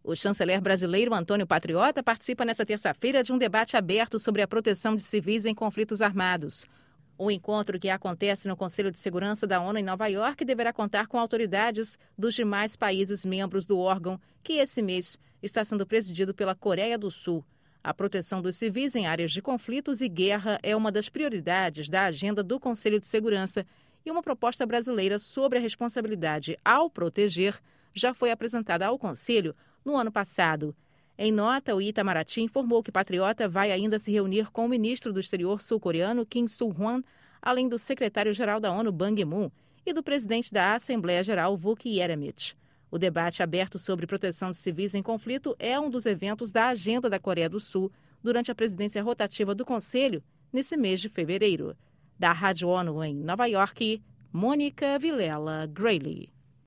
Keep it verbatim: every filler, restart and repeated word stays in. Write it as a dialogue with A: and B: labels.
A: O chanceler brasileiro Antônio Patriota participa nesta terça-feira de um debate aberto sobre a proteção de civis em conflitos armados. O encontro, que acontece no Conselho de Segurança da ONU em Nova York, deverá contar com autoridades dos demais países membros do órgão, que esse mês está sendo presidido pela Coreia do Sul. A proteção dos civis em áreas de conflitos e guerra é uma das prioridades da agenda do Conselho de Segurança, e uma proposta brasileira sobre a responsabilidade ao proteger já foi apresentada ao Conselho no ano passado. Em nota, o Itamaraty informou que Patriota vai ainda se reunir com o ministro do Exterior sul-coreano Kim Soo-hwan, além do secretário-geral da ONU Ban Ki-moon e do presidente da Assembleia Geral Vuk Yeremeich. O debate aberto sobre proteção de civis em conflito é um dos eventos da agenda da Coreia do Sul durante a presidência rotativa do Conselho nesse mês de fevereiro. Da Rádio ONU em Nova York, Mônica Vilela Grayley.